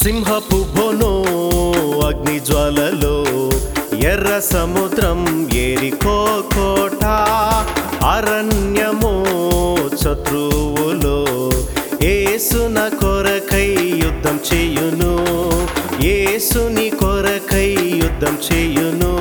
సింహపు బోనో అగ్ని జ్వాలలో ఎర్ర సముద్రం ఎరికో కోట అరణ్యమో శత్రువులో యేసున కొరకై యుద్ధం చేయును యేసుని కొరకై యుద్ధం చేయును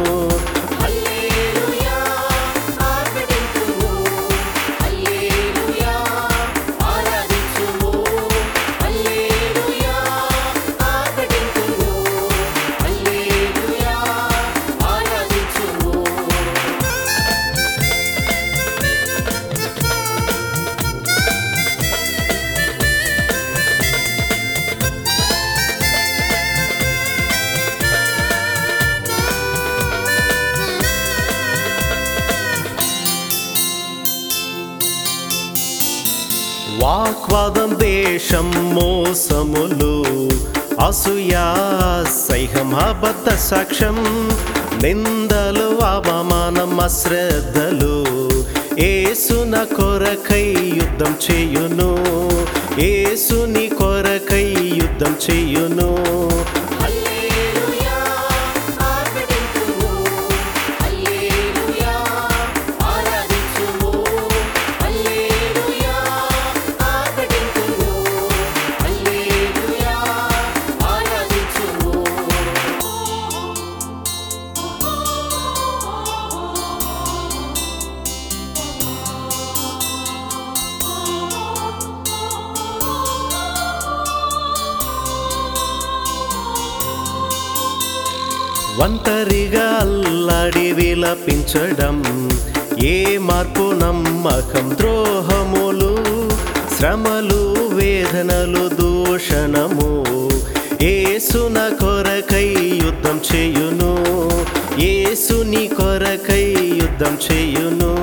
వాగ్వాదం దేశం మోసములు అసూయా సైహం అబద్ధ సాక్ష్యం నిందలు అవమానం అశ్రద్ధలు యేసున కొరకై యుద్ధం చేయును యేసుని కొరకై యుద్ధం చేయును ఒంటరిగా అల్లాడి విలపించడం ఏ మార్పు నమ్మకం ద్రోహములు శ్రమలు వేదనలు దూషణము యేసున కొరకై యుద్ధం చేయును యేసుని కొరకై యుద్ధం చేయును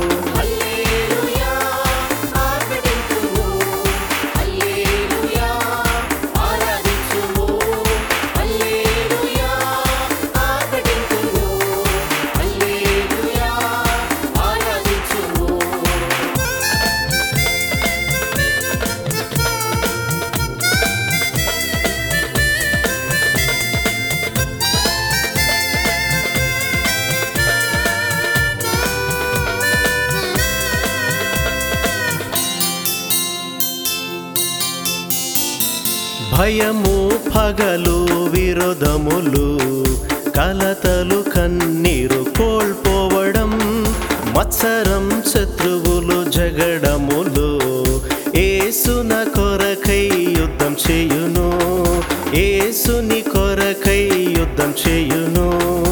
భయము పగలు విరోధములు కలతలు కన్నీరు కోల్పోవడం మత్సరం శత్రువులు జగడములు యేసున కొరకై యుద్ధం చేయును యేసుని కొరకై యుద్ధం చేయును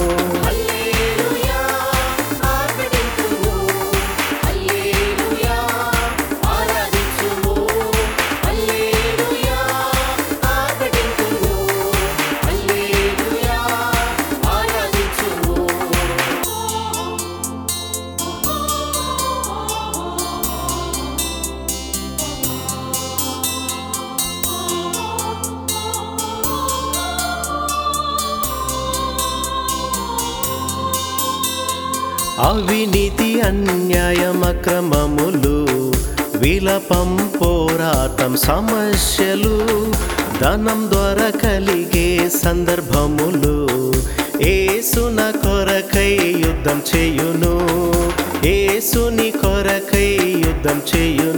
అవినీతి అన్యాయం అక్రమములు విలపం పోరాటం సమస్యలు ధనం ద్వారా కలిగే సందర్భములు యేసున కొరకై యుద్ధం చేయును యేసుని కొరకై యుద్ధం చేయును